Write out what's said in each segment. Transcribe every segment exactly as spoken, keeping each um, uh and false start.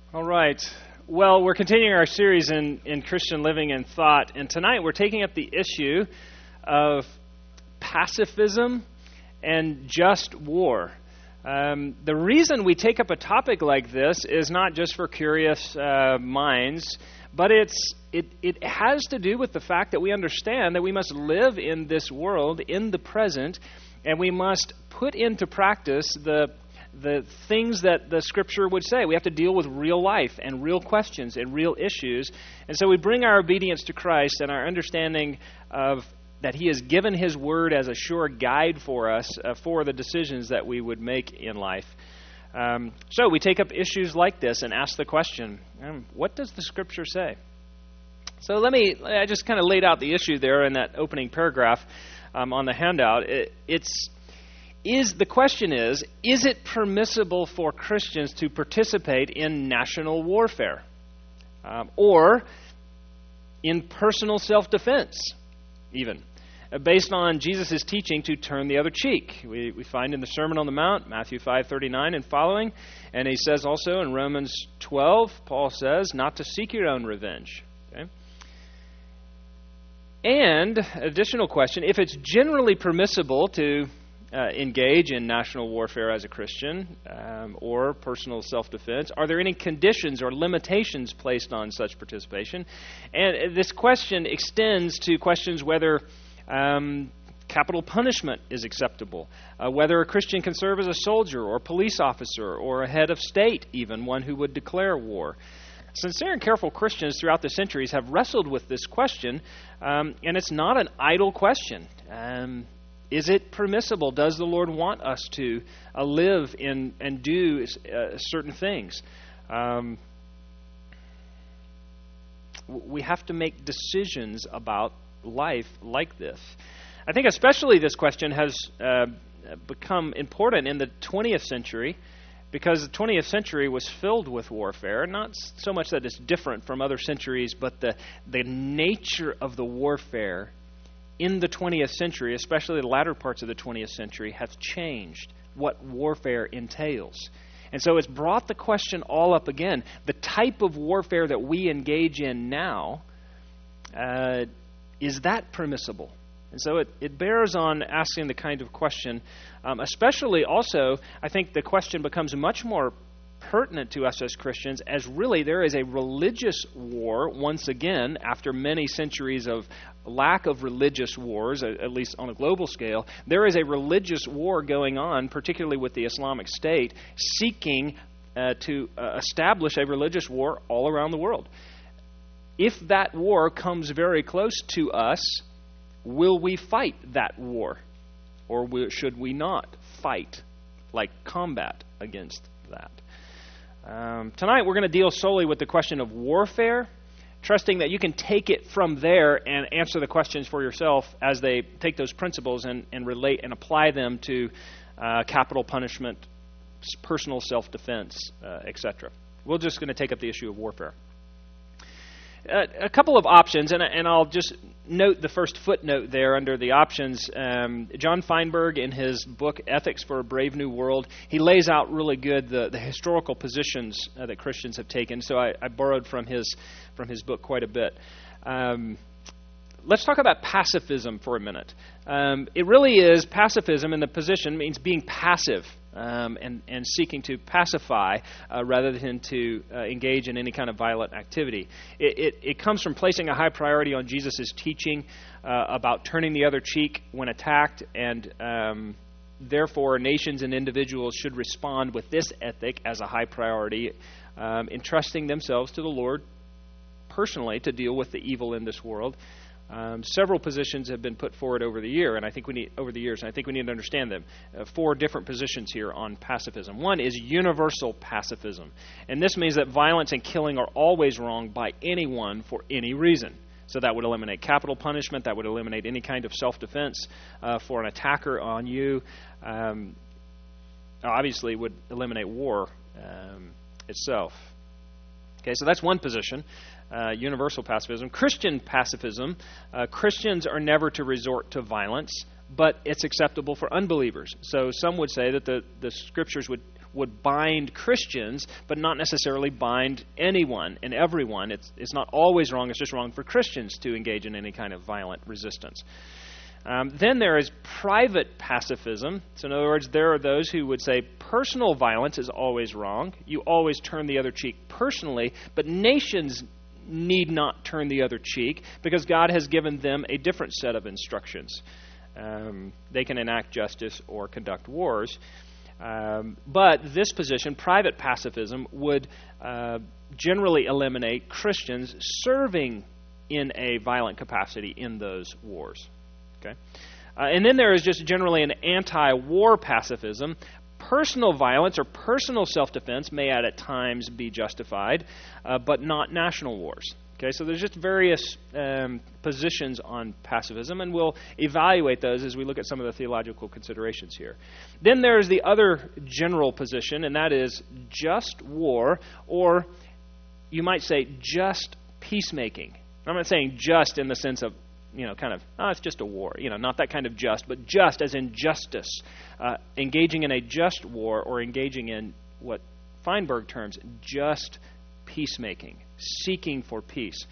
All right. Well, we're continuing our series in, in Christian living and thought, and tonight we're taking up the issue of pacifism and just war. Um, the reason we take up a topic like this is not just for curious uh, minds, but it's it, it has to do with the fact that we understand that we must live in this world, in the present, and we must put into practice the the things that the Scripture would say. We have to deal with real life and real questions and real issues. And so we bring our obedience to Christ and our understanding of that He has given His Word as a sure guide for us uh, for the decisions that we would make in life. Um, so we take up issues like this and ask the question, um, what does the Scripture say? So let me, I just kind of laid out the issue there in that opening paragraph um, on the handout. It, it's Is the question is, is it permissible for Christians to participate in national warfare um, or in personal self-defense, even, uh, based on Jesus' teaching to turn the other cheek? We, we find in the Sermon on the Mount, Matthew five thirty-nine and following, and he says also in Romans twelve, Paul says, not to seek your own revenge. Okay? And, additional question, if it's generally permissible to Uh, engage in national warfare as a Christian um, or personal self-defense, are there any conditions or limitations placed on such participation? And this question extends to questions whether um, capital punishment is acceptable, uh, whether a Christian can serve as a soldier or police officer or a head of state, even one who would declare war. Sincere and careful Christians throughout the centuries have wrestled with this question, um, and it's not an idle question. Um, Is it permissible? Does the Lord want us to uh, live in and do uh, certain things? Um, we have to make decisions about life like this. I think especially this question has uh, become important in the twentieth century because the twentieth century was filled with warfare. Not so much that it's different from other centuries, but the the nature of the warfare in the twentieth century, especially the latter parts of the twentieth century, have changed what warfare entails. And so it's brought the question all up again. The type of warfare that we engage in now, uh, is that permissible? And so it, it bears on asking the kind of question, um, especially also, I think the question becomes much more pertinent to us as Christians, as really there is a religious war once again after many centuries of lack of religious wars, at least on a global scale. There is a religious war going on, particularly with the Islamic State, seeking uh, to uh, establish a religious war all around the world. If that war comes very close to us, will we fight that war? Or will, should we not fight, like combat against that? Um, tonight we're going to deal solely with the question of warfare, trusting that you can take it from there and answer the questions for yourself as they take those principles and, and relate and apply them to uh, capital punishment, personal self-defense, uh, et cetera. We're just going to take up the issue of warfare. Uh, a couple of options, and, and I'll just note the first footnote there under the options. Um, John Feinberg, in his book Ethics for a Brave New World, he lays out really good the, the historical positions uh, that Christians have taken. So I, I borrowed from his from his book quite a bit. Um, let's talk about pacifism for a minute. Um, it really is pacifism, and the position means being passive. Um, and, and seeking to pacify uh, rather than to uh, engage in any kind of violent activity. It, it, it comes from placing a high priority on Jesus' teaching uh, about turning the other cheek when attacked, and um, therefore nations and individuals should respond with this ethic as a high priority, um, entrusting themselves to the Lord personally to deal with the evil in this world. Um, several positions have been put forward over the year, and I think we need over the years, and I think we need to understand them. Uh, four different positions here on pacifism. One is universal pacifism, and this means that violence and killing are always wrong by anyone for any reason. So that would eliminate capital punishment. That would eliminate any kind of self-defense uh, for an attacker on you. Um, obviously, would eliminate war um, itself. Okay, so that's one position. Uh, universal pacifism. Christian pacifism, uh, Christians are never to resort to violence, but it's acceptable for unbelievers. So some would say that the, the Scriptures would would bind Christians, but not necessarily bind anyone and everyone. It's, it's not always wrong. It's just wrong for Christians to engage in any kind of violent resistance. Um, then there is private pacifism. So in other words, there are those who would say personal violence is always wrong. You always turn the other cheek personally, but nations need not turn the other cheek because God has given them a different set of instructions. Um, they can enact justice or conduct wars. Um, but this position, private pacifism, would uh, generally eliminate Christians serving in a violent capacity in those wars. Okay, uh, and then there is just generally an anti-war pacifism. Personal violence or personal self-defense may at, at times be justified, uh, but not national wars. Okay, so there's just various um, positions on pacifism, and we'll evaluate those as we look at some of the theological considerations here. Then there's the other general position, and that is just war, or you might say just peacemaking. I'm not saying just in the sense of, you know, kind of, oh, it's just a war. You know, not that kind of just, but just as in justice. Uh, engaging in a just war or engaging in what Feinberg terms just peacemaking, seeking for peace.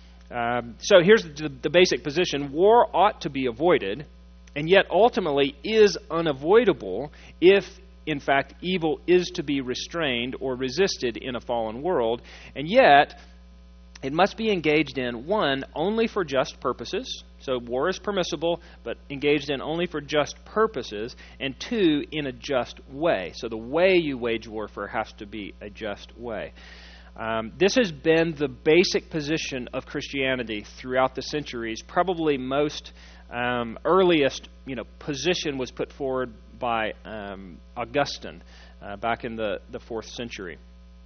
Um, so here's the, the basic position. War ought to be avoided, and yet ultimately is unavoidable if, in fact, evil is to be restrained or resisted in a fallen world. And yet, it must be engaged in, one, only for just purposes. So war is permissible, but engaged in only for just purposes. And two, in a just way. So the way you wage warfare has to be a just way. Um, this has been the basic position of Christianity throughout the centuries. Probably most um, earliest, you know, position was put forward by um, Augustine uh, back in the, the fourth century.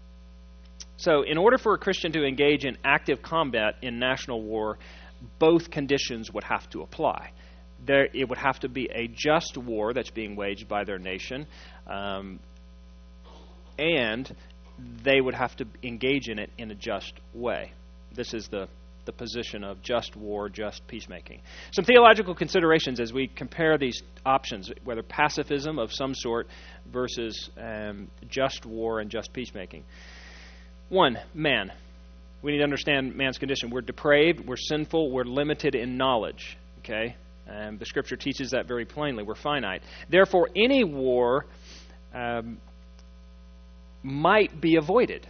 So in order for a Christian to engage in active combat in national war, both conditions would have to apply. There, it would have to be a just war that's being waged by their nation, um, and they would have to engage in it in a just way. This is the, the position of just war, just peacemaking. Some theological considerations as we compare these options, whether pacifism of some sort versus um, just war and just peacemaking. One, man. We need to understand man's condition. We're depraved, we're sinful, we're limited in knowledge. Okay? Um, the Scripture teaches that very plainly. We're finite. Therefore, any war um, might be avoided.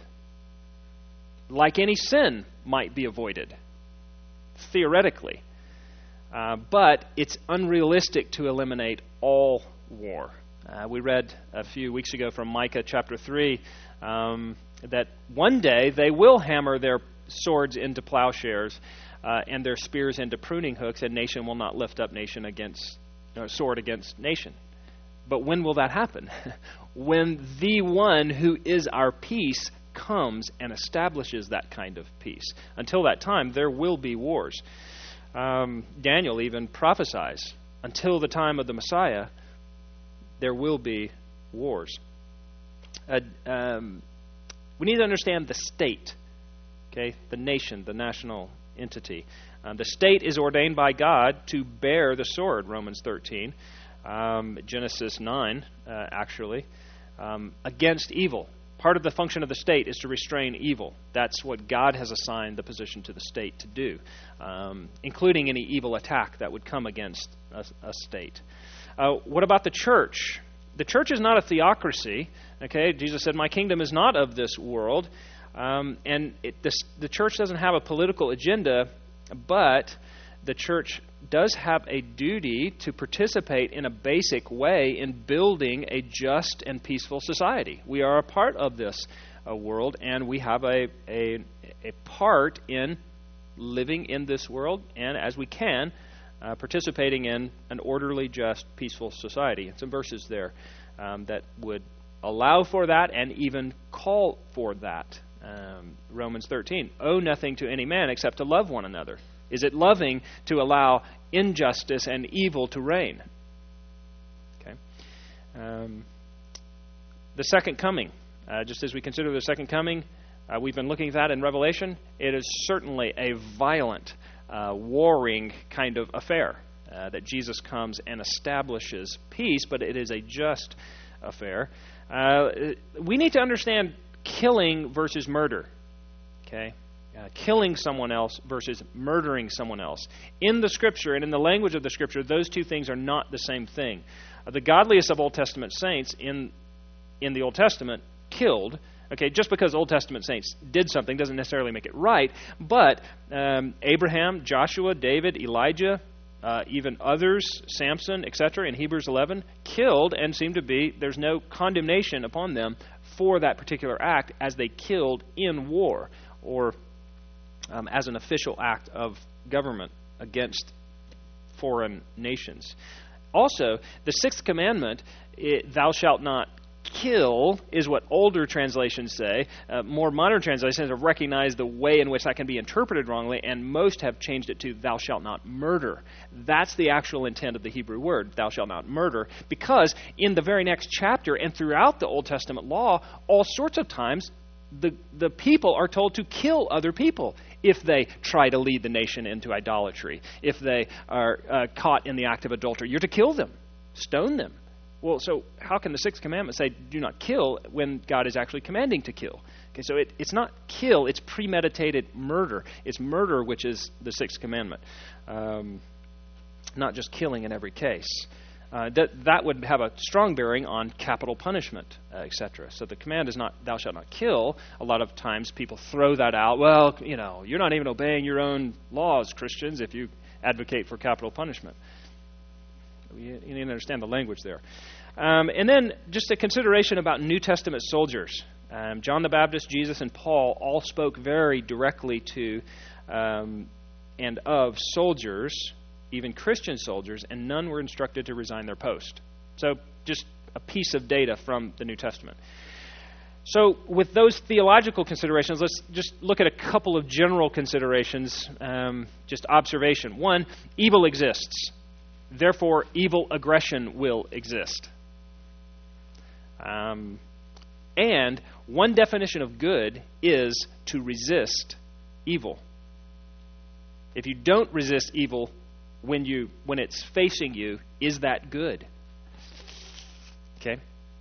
Like any sin might be avoided, theoretically. Uh, but it's unrealistic to eliminate all war. Uh, we read a few weeks ago from Micah chapter three um, that one day they will hammer their swords into plowshares uh, and their spears into pruning hooks, and nation will not lift up nation against uh, sword against nation. But when will that happen? When the one who is our peace comes and establishes that kind of peace. Until that time, there will be wars. Um, Daniel even prophesies, until the time of the Messiah, there will be wars. Uh, um, we need to understand the state, okay, the nation, the national entity. Um, the state is ordained by God to bear the sword, Romans thirteen, um, Genesis nine, uh, actually, um, against evil. Part of the function of the state is to restrain evil. That's what God has assigned the position to the state to do, um, including any evil attack that would come against a, a state. Uh, what about the church? The church is not a theocracy. Okay, Jesus said, "My kingdom is not of this world," um, and it, this, the church doesn't have a political agenda, but the church does have a duty to participate in a basic way in building a just and peaceful society. We are a part of this uh, world, and we have a, a a part in living in this world, and as we can, uh, participating in an orderly, just, peaceful society. And some verses there um, that would allow for that and even call for that. Um, Romans thirteen, owe nothing to any man except to love one another. Is it loving to allow injustice and evil to reign? Okay. Um, the second coming. Uh, just as we consider the second coming, uh, we've been looking at that in Revelation. It is certainly a violent, uh, warring kind of affair uh, that Jesus comes and establishes peace, but it is a just affair. Uh, we need to understand killing versus murder. Okay? Uh, killing someone else versus murdering someone else. In the Scripture and in the language of the Scripture, those two things are not the same thing. Uh, the godliest of Old Testament saints in in the Old Testament killed. Okay, just because Old Testament saints did something doesn't necessarily make it right, but um, Abraham, Joshua, David, Elijah, uh, even others, Samson, et cetera, in Hebrews eleven, killed and seem to be, there's no condemnation upon them for that particular act as they killed in war or um, as an official act of government against foreign nations. Also, the sixth commandment, it, thou shalt not kill, is what older translations say. Uh, more modern translations have recognized the way in which that can be interpreted wrongly, and most have changed it to thou shalt not murder. That's the actual intent of the Hebrew word, thou shalt not murder, because in the very next chapter and throughout the Old Testament law, all sorts of times the, the people are told to kill other people if they try to lead the nation into idolatry, if they are uh, caught in the act of adultery. You're to kill them, stone them. Well, so how can the Sixth Commandment say, do not kill, when God is actually commanding to kill? Okay, so it, it's not kill, it's premeditated murder. It's murder which is the Sixth Commandment, um, not just killing in every case. Uh, that, that would have a strong bearing on capital punishment, uh, et cetera. So the command is not, thou shalt not kill. A lot of times people throw that out. Well, you know, you're not even obeying your own laws, Christians, if you advocate for capital punishment. You, you need to understand the language there. Um, and then just a consideration about New Testament soldiers. Um, John the Baptist, Jesus, and Paul all spoke very directly to um, and of soldiers, even Christian soldiers, and none were instructed to resign their post. So just a piece of data from the New Testament. So with those theological considerations, let's just look at a couple of general considerations, um, just observation. One, evil exists. Therefore, evil aggression will exist. Um, and one definition of good is to resist evil. If you don't resist evil when you when it's facing you, is that good? Okay.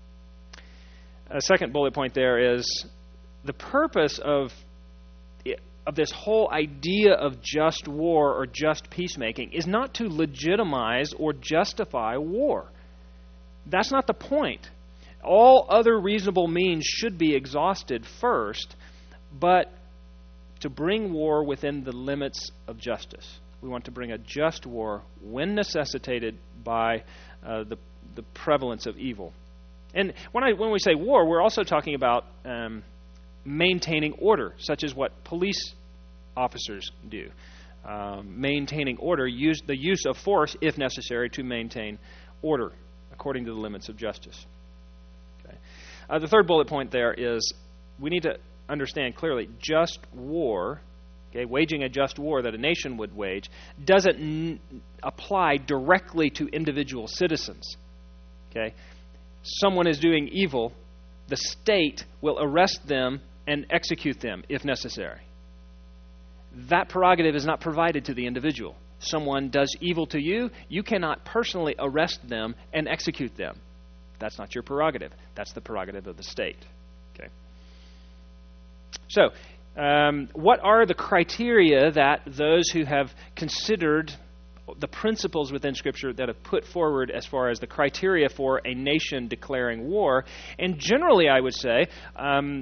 A second bullet point there is the purpose of of this whole idea of just war or just peacemaking is not to legitimize or justify war. That's not the point. All other reasonable means should be exhausted first, but to bring war within the limits of justice. We want to bring a just war when necessitated by uh, the, the prevalence of evil. And when I when we say war, we're also talking about um, maintaining order, such as what police officers do. Um, maintaining order, use the use of force, if necessary, to maintain order according to the limits of justice. Okay. Uh, the third bullet point there is we need to understand clearly just war, okay, waging a just war that a nation would wage, doesn't n- apply directly to individual citizens. Okay. Someone is doing evil, the state will arrest them and execute them if necessary. That prerogative is not provided to the individual. Someone does evil to you, you cannot personally arrest them and execute them. That's not your prerogative. That's the prerogative of the state. Okay. So, um, what are the criteria that those who have considered the principles within Scripture that have put forward as far as the criteria for a nation declaring war? And generally, I would say, um,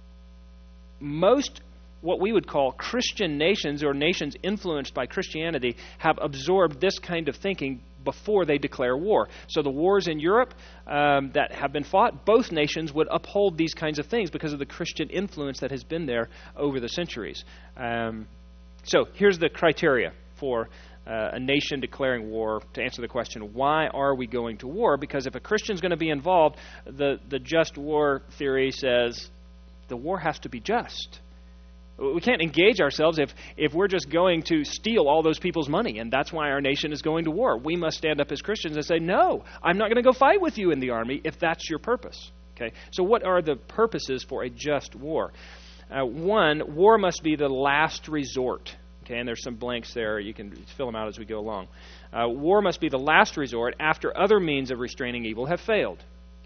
most what we would call Christian nations or nations influenced by Christianity have absorbed this kind of thinking before they declare war. So the wars in Europe um, that have been fought, both nations would uphold these kinds of things because of the Christian influence that has been there over the centuries. Um, so here's the criteria for uh, a nation declaring war to answer the question, why are we going to war? Because if a Christian's going to be involved, the, the just war theory says the war has to be just. We can't engage ourselves if, if we're just going to steal all those people's money, and that's why our nation is going to war. We must stand up as Christians and say, no, I'm not going to go fight with you in the army if that's your purpose. Okay. So what are the purposes for a just war? Uh, one, war must be the last resort. Okay, and there's some blanks there. You can fill them out as we go along. Uh, war must be the last resort after other means of restraining evil have failed.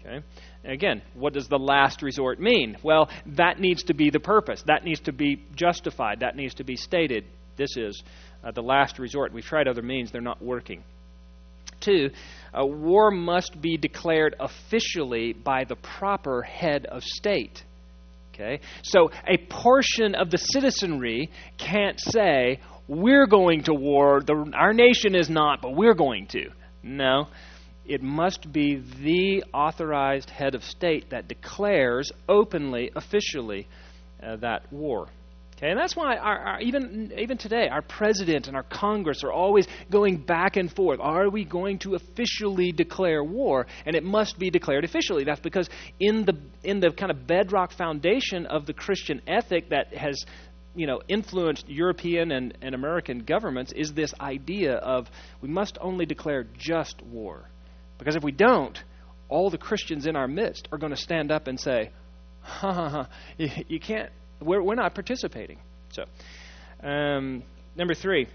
Okay? And again, what does the last resort mean? Well, that needs to be the purpose. That needs to be justified. That needs to be stated. This is uh, the last resort. We've tried other means. They're not working. Two, a war must be declared officially by the proper head of state. Okay? So a portion of the citizenry can't say, we're going to war, the, our nation is not, but we're going to. No. It must be the authorized head of state that declares openly, officially, uh, that war. Okay, and that's why our, our, even even today, our president and our Congress are always going back and forth. Are we going to officially declare war? And it must be declared officially. That's because in the in the kind of bedrock foundation of the Christian ethic that has, you know, influenced European and, and American governments is this idea of we must only declare just war. Because if we don't, all the Christians in our midst are going to stand up and say, ha ha ha, you, you can't, we're, we're not participating. So, um, number three,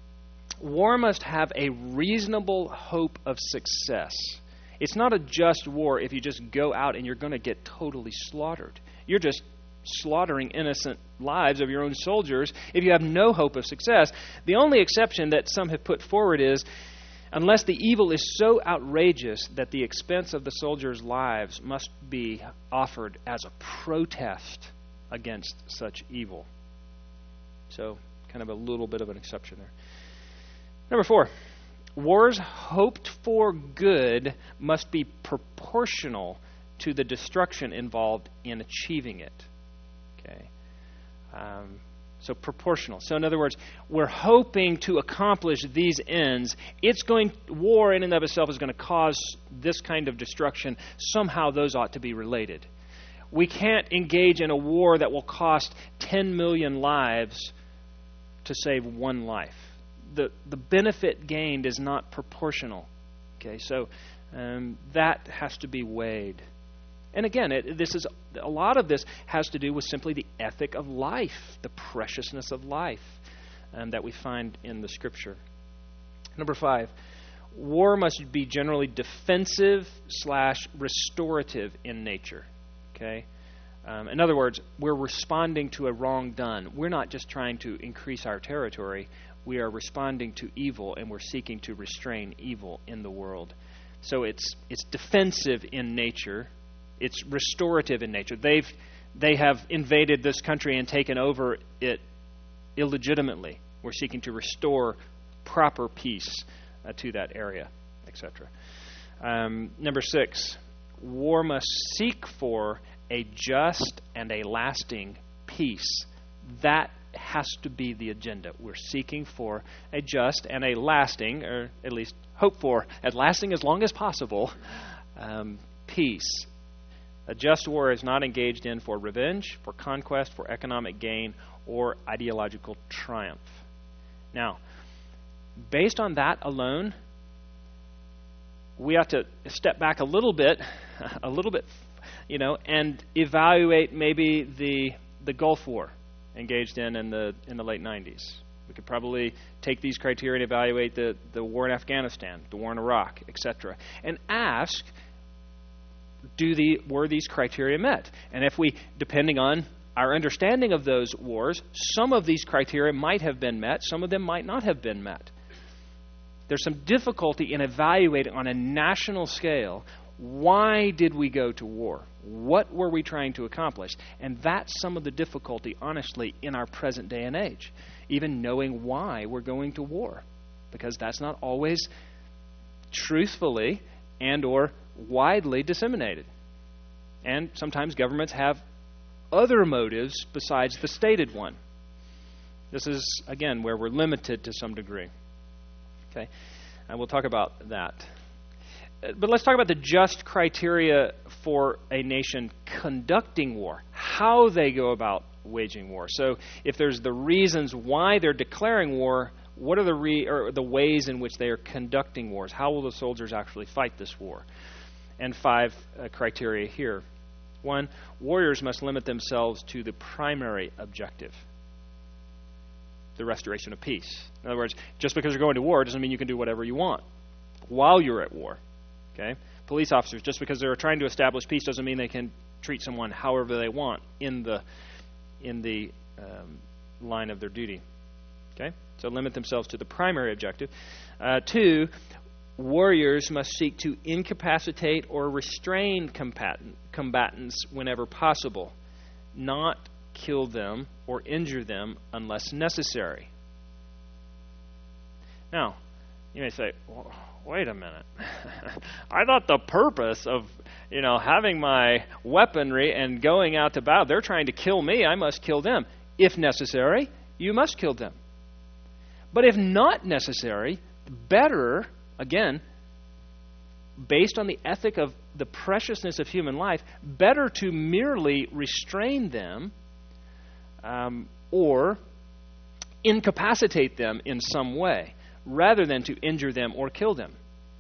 war must have a reasonable hope of success. It's not a just war if you just go out and you're going to get totally slaughtered. You're just slaughtering innocent lives of your own soldiers if you have no hope of success. The only exception that some have put forward is unless the evil is so outrageous that the expense of the soldiers' lives must be offered as a protest against such evil. So, kind of a little bit of an exception there. Number four, wars hoped for good must be proportional to the destruction involved in achieving it. Okay. Um, So proportional. So in other words, we're hoping to accomplish these ends. It's going, war in and of itself is going to cause this kind of destruction. Somehow those ought to be related. We can't engage in a war that will cost ten million lives to save one life. The the benefit gained is not proportional. Okay, so um, that has to be weighed. And again, it, this is a lot of this has to do with simply the ethic of life, the preciousness of life um, that we find in the Scripture. Number five, war must be generally defensive slash restorative in nature. Okay, um, in other words, we're responding to a wrong done. We're not just trying to increase our territory. We are responding to evil, and we're seeking to restrain evil in the world. So it's it's defensive in nature. It's restorative in nature. They've they have invaded this country and taken over it illegitimately. We're seeking to restore proper peace uh, to that area, et cetera. Um, number six, war must seek for a just and a lasting peace. That has to be the agenda. We're seeking for a just and a lasting, or at least hope for, as lasting as long as possible, um, peace. A just war is not engaged in for revenge, for conquest, for economic gain, or ideological triumph. Now, based on that alone, we have to step back a little bit, a little bit, you know, and evaluate maybe the the Gulf War engaged in in the in the late nineties. We could probably take these criteria and evaluate the, the war in Afghanistan, the war in Iraq, et cetera, and ask, do the were these criteria met? And if we, depending on our understanding of those wars, some of these criteria might have been met, some of them might not have been met. There's some difficulty in evaluating on a national scale, why did we go to war? What were we trying to accomplish? And that's some of the difficulty, honestly, in our present day and age. Even knowing why we're going to war. Because that's not always truthfully and or widely disseminated. And sometimes governments have other motives besides the stated one. This is, again, where we're limited to some degree. Okay, and we'll talk about that. But let's talk about the just criteria for a nation conducting war, how they go about waging war. So if there's the reasons why they're declaring war, what are the re- or the ways in which they are conducting wars? How will the soldiers actually fight this war? And five uh, criteria here. One, warriors must limit themselves to the primary objective, the restoration of peace. In other words, just because you're going to war doesn't mean you can do whatever you want while you're at war. Okay? police officers. Just because they're trying to establish peace doesn't mean they can treat someone however they want in the in the um, line of their duty. Okay? So limit themselves to the primary objective. Uh, two, warriors must seek to incapacitate or restrain combatant, combatants whenever possible, not kill them or injure them unless necessary. Now, you may say, well, wait a minute. I thought the purpose of, you know, having my weaponry and going out to battle, they're trying to kill me, I must kill them. If necessary, you must kill them. But if not necessary, better, again, based on the ethic of the preciousness of human life, better to merely restrain them um, or incapacitate them in some way, rather than to injure them or kill them.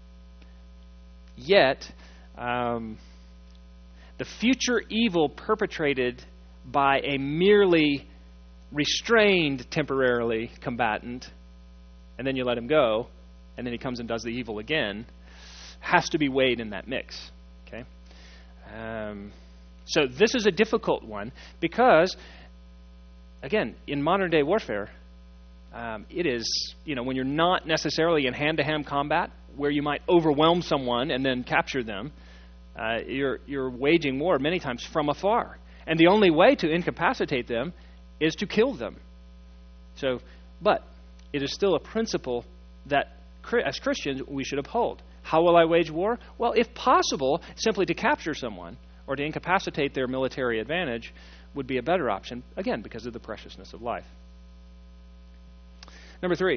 Yet, um, the future evil perpetrated by a merely restrained temporarily combatant, and then you let him go, and then he comes and does the evil again, has to be weighed in that mix. Okay, um, so this is a difficult one because, again, in modern day warfare, um, it is, you know, when you're not necessarily in hand-to-hand combat, where you might overwhelm someone and then capture them, uh, you're you're waging war many times from afar, and the only way to incapacitate them is to kill them. So, but it is still a principle that, as Christians, we should uphold. How will I wage war? Well, if possible, simply to capture someone or to incapacitate their military advantage would be a better option, again, because of the preciousness of life. Number three,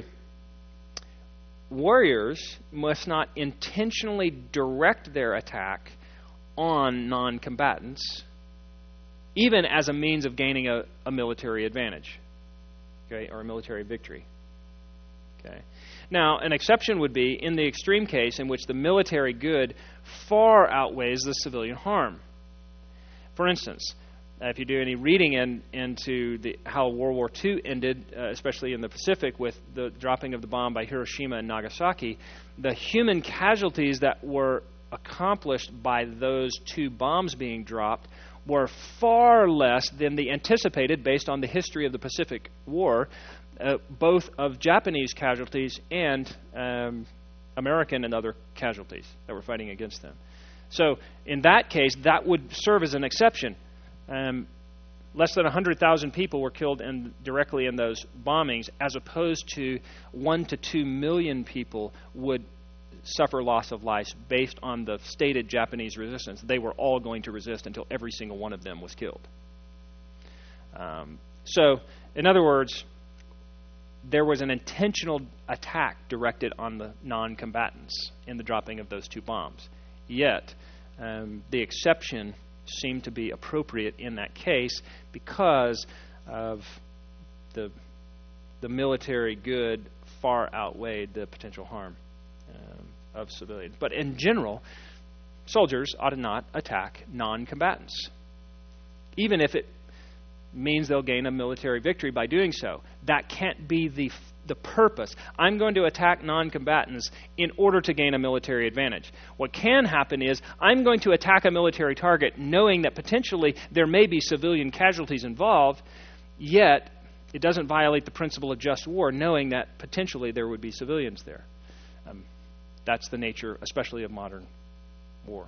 warriors must not intentionally direct their attack on non-combatants, even as a means of gaining a, a military advantage, okay, or a military victory. Okay. Now, an exception would be in the extreme case in which the military good far outweighs the civilian harm. For instance, uh, if you do any reading in, into the, how World War Two ended, uh, especially in the Pacific with the dropping of the bomb by Hiroshima and Nagasaki, the human casualties that were accomplished by those two bombs being dropped were far less than the anticipated based on the history of the Pacific War, uh, both of Japanese casualties and um, American and other casualties that were fighting against them. So in that case, that would serve as an exception. Um, less than one hundred thousand people were killed in, directly in those bombings, as opposed to one to two million people would suffer loss of life based on the stated Japanese resistance. They were all going to resist until every single one of them was killed. Um, so, in other words, there was an intentional attack directed on the non-combatants in the dropping of those two bombs. Yet, um, the exception seemed to be appropriate in that case because of the the military good far outweighed the potential harm um, of civilians. But in general, soldiers ought to not attack non-combatants, even if it means they'll gain a military victory by doing so. That can't be the the purpose. I'm going to attack non-combatants in order to gain a military advantage. What can happen is I'm going to attack a military target knowing that potentially there may be civilian casualties involved, yet it doesn't violate the principle of just war, knowing that potentially there would be civilians there. Um, that's the nature, especially of modern war.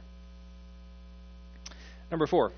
Number four,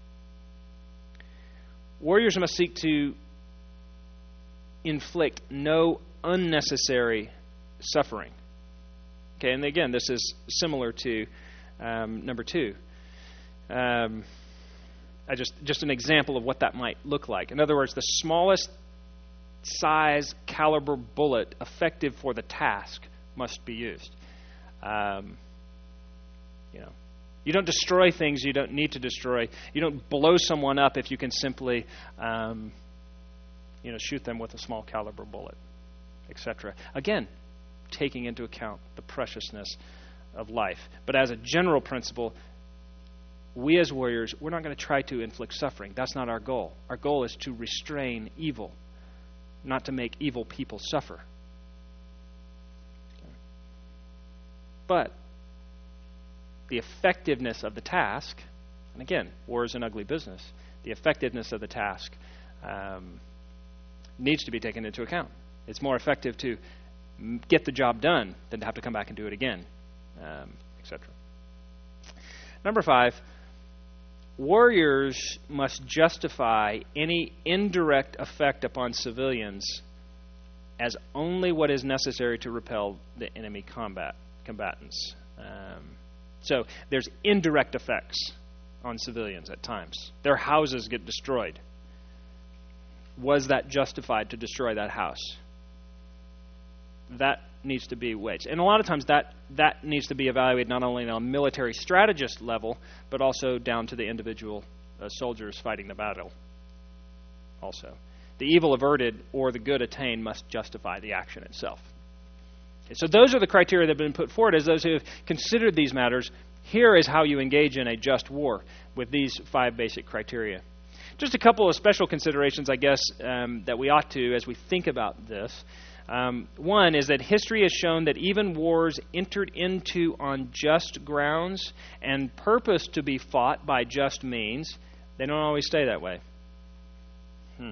warriors must seek to inflict no unnecessary suffering. Okay, and again, this is similar to um, number two. Um, I just just an example of what that might look like. In other words, the smallest size caliber bullet effective for the task must be used. Um, you know, you don't destroy things you don't need to destroy. You don't blow someone up if you can simply Um, you know, shoot them with a small caliber bullet, et cetera. Again, taking into account the preciousness of life. But as a general principle, we as warriors, we're not going to try to inflict suffering. That's not our goal. Our goal is to restrain evil, not to make evil people suffer. But the effectiveness of the task, and again, war is an ugly business, the effectiveness of the task um, needs to be taken into account. It's more effective to m- get the job done than to have to come back and do it again, um, et cetera. Number five, warriors must justify any indirect effect upon civilians as only what is necessary to repel the enemy combat combatants. Um, so there's indirect effects on civilians at times. Their houses get destroyed. Was that justified to destroy that house? That needs to be weighed. And a lot of times that, that needs to be evaluated not only on a military strategist level, but also down to the individual uh, soldiers fighting the battle also. The evil averted or the good attained must justify the action itself. Okay, so those are the criteria that have been put forward as those who have considered these matters. Here is how you engage in a just war with these five basic criteria. Just a couple of special considerations, I guess, um, that we ought to as we think about this. Um, one is that history has shown that even wars entered into on just grounds and purposed to be fought by just means, they don't always stay that way. Hmm.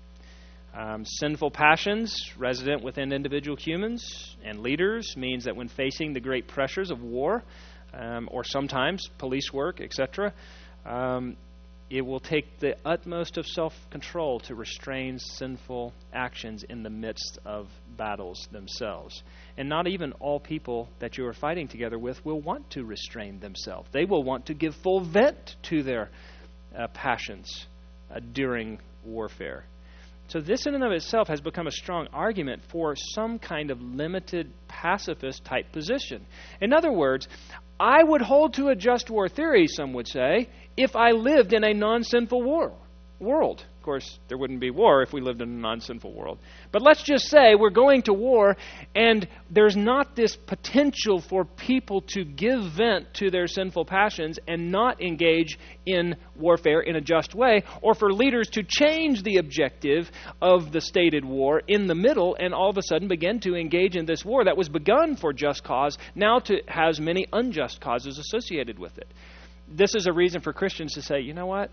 Um, sinful passions resident within individual humans and leaders means that when facing the great pressures of war, um, or sometimes police work, et cetera, um, it will take the utmost of self-control to restrain sinful actions in the midst of battles themselves. And not even all people that you are fighting together with will want to restrain themselves. They will want to give full vent to their uh, passions uh, during warfare. So this in and of itself has become a strong argument for some kind of limited pacifist type position. In other words, I would hold to a just war theory, some would say, if I lived in a non-sinful war, world. Of course, there wouldn't be war if we lived in a non-sinful world. But let's just say we're going to war and there's not this potential for people to give vent to their sinful passions and not engage in warfare in a just way, or for leaders to change the objective of the stated war in the middle and all of a sudden begin to engage in this war that was begun for just cause, now to has many unjust causes associated with it. This is a reason for Christians to say, you know what?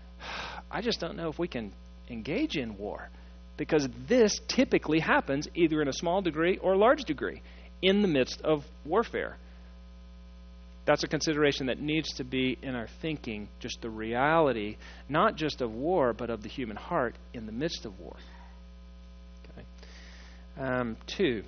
I just don't know if we can engage in war, because this typically happens either in a small degree or a large degree in the midst of warfare. That's a consideration that needs to be in our thinking, just the reality, not just of war, but of the human heart in the midst of war. Okay. Um, two,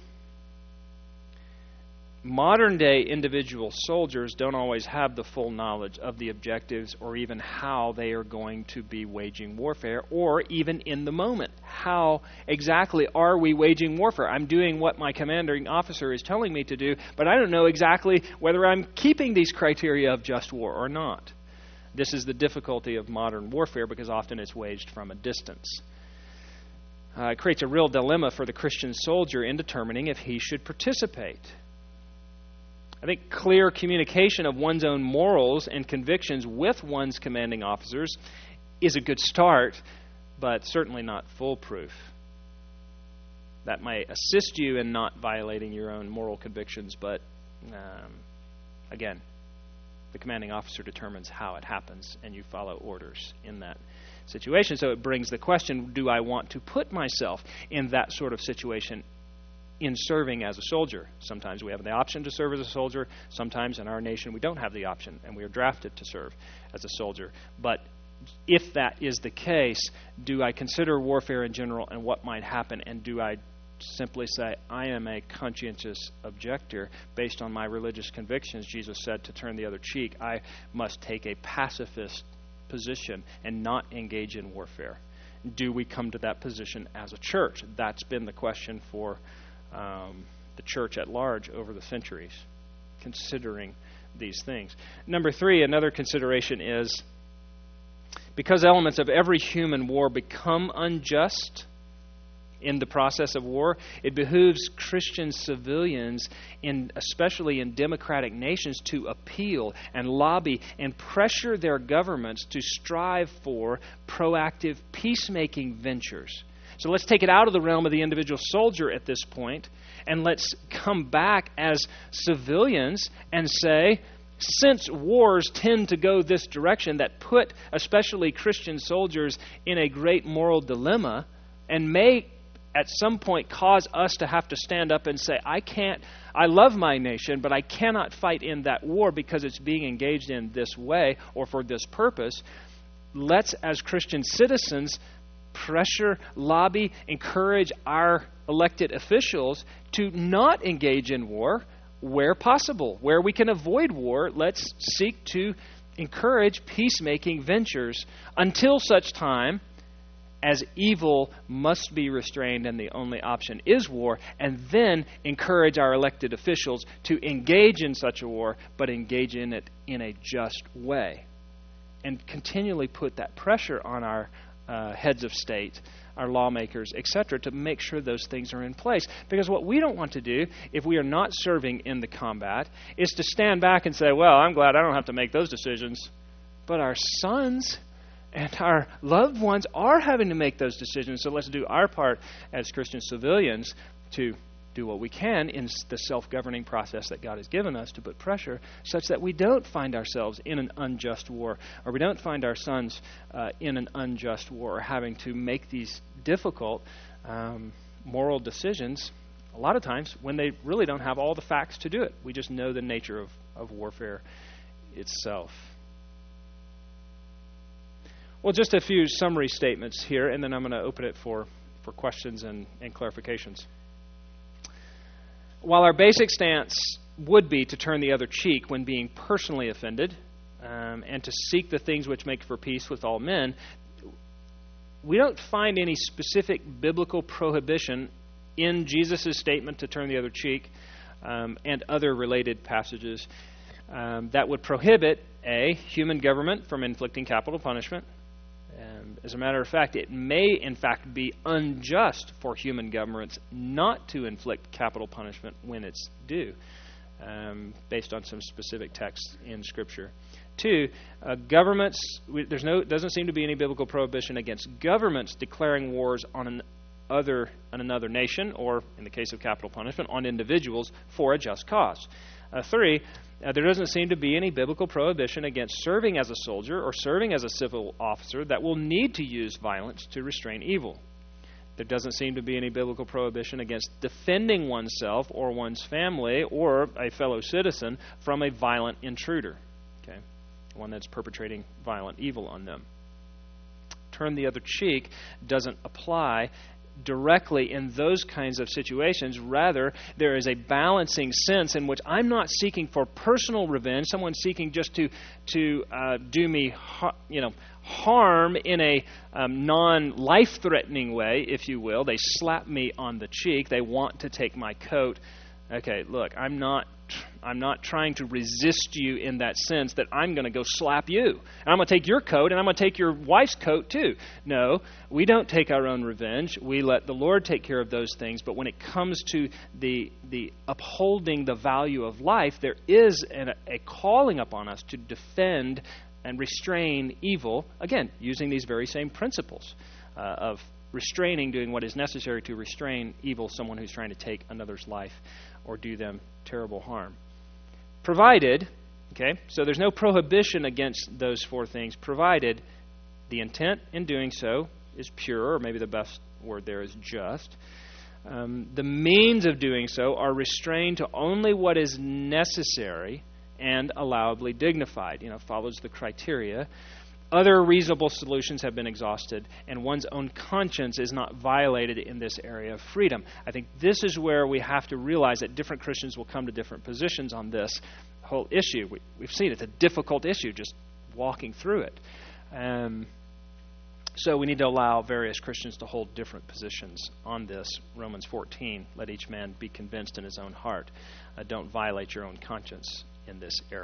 modern-day individual soldiers don't always have the full knowledge of the objectives or even how they are going to be waging warfare, or even in the moment. How exactly are we waging warfare? I'm doing what my commanding officer is telling me to do, but I don't know exactly whether I'm keeping these criteria of just war or not. This is the difficulty of modern warfare, because often it's waged from a distance. Uh, it creates a real dilemma for the Christian soldier in determining if he should participate. I think clear communication of one's own morals and convictions with one's commanding officers is a good start, but certainly not foolproof. That might assist you in not violating your own moral convictions, but um, again, the commanding officer determines how it happens, and you follow orders in that situation. So it brings the question, do I want to put myself in that sort of situation in serving as a soldier? Sometimes we have the option to serve as a soldier. Sometimes in our nation we don't have the option, and we are drafted to serve as a soldier. But if that is the case, do I consider warfare in general and what might happen, and do I simply say, I am a conscientious objector based on my religious convictions? Jesus said to turn the other cheek. I must take a pacifist position and not engage in warfare. Do we come to that position as a church? That's been the question for Um, the church at large over the centuries, considering these things. Number three, another consideration is, because elements of every human war become unjust in the process of war, it behooves Christian civilians, in especially in democratic nations, to appeal and lobby and pressure their governments to strive for proactive peacemaking ventures. So let's take it out of the realm of the individual soldier at this point, and let's come back as civilians and say, since wars tend to go this direction that put especially Christian soldiers in a great moral dilemma and may at some point cause us to have to stand up and say, I can't, I love my nation, but I cannot fight in that war because it's being engaged in this way or for this purpose. Let's, as Christian citizens, pressure, lobby, encourage our elected officials to not engage in war where possible. Where we can avoid war, let's seek to encourage peacemaking ventures until such time as evil must be restrained and the only option is war, and then encourage our elected officials to engage in such a war, but engage in it in a just way. And continually put that pressure on our uh, heads of state, our lawmakers, et cetera, to make sure those things are in place. Because what we don't want to do, if we are not serving in the combat, is to stand back and say, well, I'm glad I don't have to make those decisions. But our sons and our loved ones are having to make those decisions, so let's do our part as Christian civilians to do what we can in the self-governing process that God has given us to put pressure such that we don't find ourselves in an unjust war, or we don't find our sons uh, in an unjust war, or having to make these difficult um, moral decisions a lot of times when they really don't have all the facts to do it. We just know the nature of, of warfare itself. Well, just a few summary statements here, and then I'm going to open it for, for questions and, and clarifications. While our basic stance would be to turn the other cheek when being personally offended um, and to seek the things which make for peace with all men, we don't find any specific biblical prohibition in Jesus' statement to turn the other cheek um, and other related passages um, that would prohibit, A, human government from inflicting capital punishment. Um, as a matter of fact, it may, in fact, be unjust for human governments not to inflict capital punishment when it's due, um, based on some specific texts in Scripture. Two, uh, governments, we, there's no, doesn't seem to be any biblical prohibition against governments declaring wars on an other, on another nation, or, in the case of capital punishment, on individuals for a just cause. Uh, three, Uh, there doesn't seem to be any biblical prohibition against serving as a soldier or serving as a civil officer that will need to use violence to restrain evil. There doesn't seem to be any biblical prohibition against defending oneself or one's family or a fellow citizen from a violent intruder, okay, one that's perpetrating violent evil on them. Turn the other cheek doesn't apply directly in those kinds of situations. Rather, there is a balancing sense in which I'm not seeking for personal revenge, someone seeking just to to uh, do me ha- you know harm in a um, non-life-threatening way, if you will. They slap me on the cheek. They want to take my coat. Okay, look, I'm not I'm not trying to resist you in that sense that I'm going to go slap you. And I'm going to take your coat, and I'm going to take your wife's coat too. No, we don't take our own revenge. We let the Lord take care of those things. But when it comes to the the upholding the value of life, there is an, a calling upon us to defend and restrain evil, again, using these very same principles uh, of restraining, doing what is necessary to restrain evil, someone who's trying to take another's life or do them terrible harm. Provided, okay, so there's no prohibition against those four things, provided the intent in doing so is pure, or maybe the best word there is just. Um, the means of doing so are restrained to only what is necessary and allowably dignified, you know, follows the criteria. Other reasonable solutions have been exhausted, and one's own conscience is not violated in this area of freedom. I think this is where we have to realize that different Christians will come to different positions on this whole issue. We, we've seen it's a difficult issue just walking through it. Um, so we need to allow various Christians to hold different positions on this. Romans fourteen, let each man be convinced in his own heart. Uh, don't violate your own conscience in this area.